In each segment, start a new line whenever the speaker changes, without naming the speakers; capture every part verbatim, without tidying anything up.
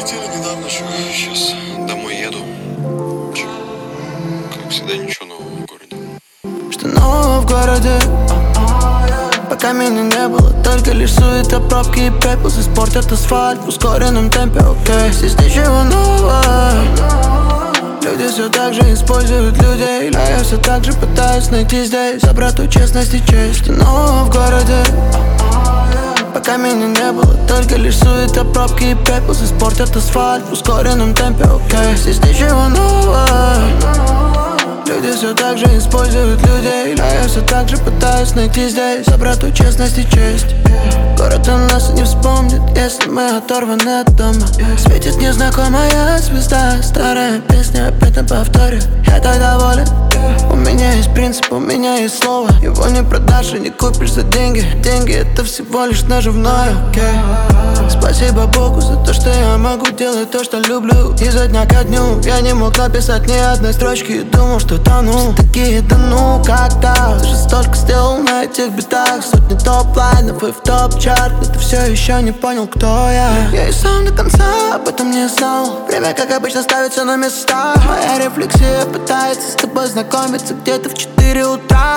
Прилетели недавно, что сейчас домой еду. Че, как всегда, ничего нового в городе.
Что нового в городе? Пока меня не было, только лишь суета, пробки и пепел испортят асфальт в ускоренном темпе, окей. Здесь ничего нового. Люди все так же используют людей, а я все так же пытаюсь найти здесь обратную честность и честь. Что нового в городе? Пока меня не было, только лишь суета, пробки и пепел испортят асфальт в ускоренном темпе, окей. Здесь ничего нового. Люди все так же используют людей, а я все так же пытаюсь найти здесь обратную честность и честь. Город о нас не вспомнит, если мы оторваны от дома. Светит незнакомая звезда, старая песня опять на повторе. Я так доволен. У меня есть принцип, у меня есть слово. Его не продашь и не купишь за деньги. Деньги — это всего лишь наживное, okay. Спасибо Богу за то, что я могу делать то, что люблю. Изо дня ко дню я не мог написать ни одной строчки и думал, что тону. Такие, да ну, как-то ты же столько сделал на этих битах. Сотни топ-лайнов и в топ-чарт, но ты все еще не понял, кто я. Я и сам до конца об этом не знал. Время, как обычно, ставит все на места. Моя рефлексия пытается с тобой знакомиться где-то в четыре утра.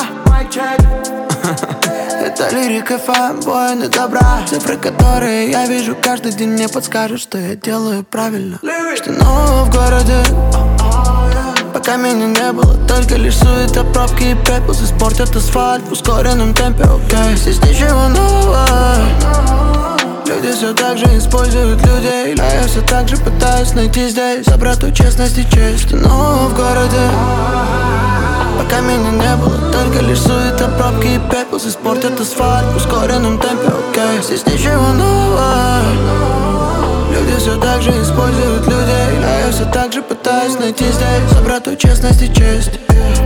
Это лирика фанбоя добра. Цифры, которые я вижу каждый день, мне подскажут, что я делаю правильно. Что нового в городе? Пока меня не было, только лишь суета, пробки и пепел испортят асфальт в ускоренном темпе, окей. Здесь ничего нового. Люди все так же используют людей, а я все так же пытаюсь найти здесь обратную честность и честь. Что нового в городе? Пока меня не было, только лишь суета, пробки и пепел испортят асфальт в ускоренном темпе, окей. Здесь ничего нового. Люди все так же используют людей, а я все так же пытаюсь найти здесь обратную честность и честь.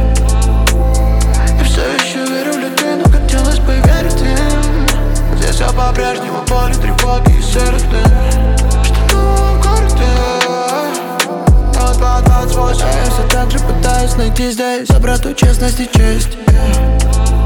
Я все еще верю в людей, но хотелось бы верить им. Здесь все по-прежнему, боли, тревоги и серый дым. Что нового в городе? двадцать восемь. А я все так же пытаюсь найти здесь обратную честность и честь.